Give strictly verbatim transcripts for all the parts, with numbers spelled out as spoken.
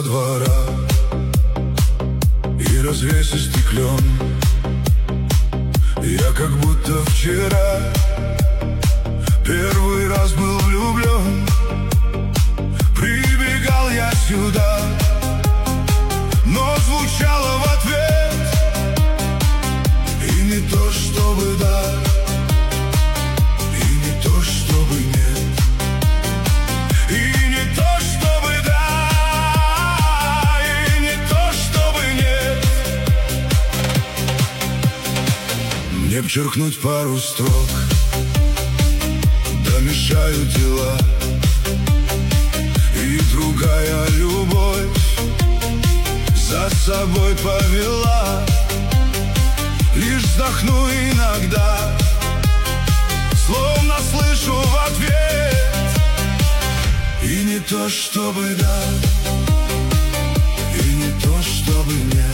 со двора и развесистый клен. Я как будто вчера первый раз был влюблен. Прибегал я сюда, но звучало в ответ и не то чтобы да, и не то чтобы нет, и не то чтобы да, и не то чтобы нет. Мне б черкнуть пару строк, да мешают дела, и другая любовь за собой повела. Лишь вздохну иногда, словно слышу в ответ и не то чтобы да, и не то чтобы нет,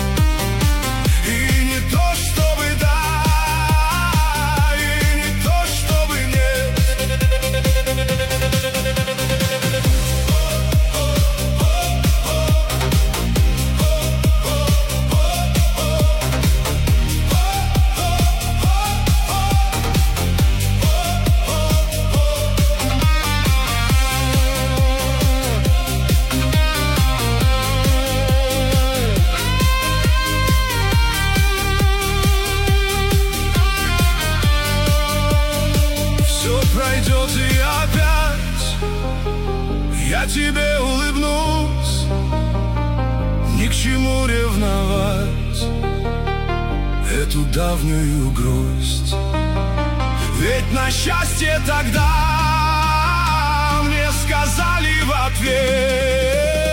и не то чтобы да, и не то чтобы нет. Пройдет и опять я тебе улыбнусь. Ни к чему ревновать эту давнюю грусть, ведь на счастье тогда мне сказали в ответ: